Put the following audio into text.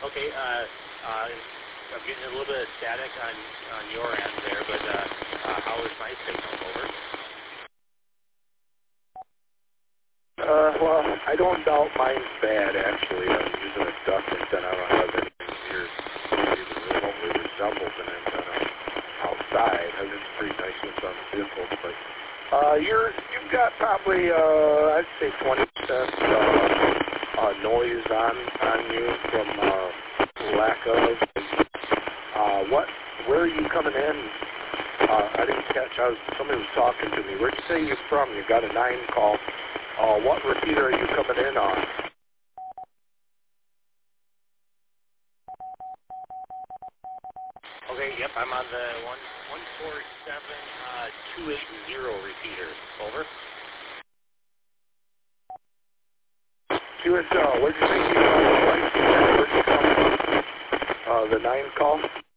Okay, I'm getting a little bit of static on your end there, but how is my signal? Over. Well, I don't doubt mine's bad, actually. I'm using a duck antenna. I don't have anything here even remotely resembles an antenna outside. I mean, it's pretty nice ones on the vehicle, but you've got probably, I'd say 20% noise on you from lack of. Where are you coming in? I didn't catch. Somebody was talking to me. Where'd you say you're from? You got a 9 call. What repeater are you coming in on? Okay, yep, I'm on the 147-280 repeater. Over. Where'd you say you from? Where'd you come from? The 9 call?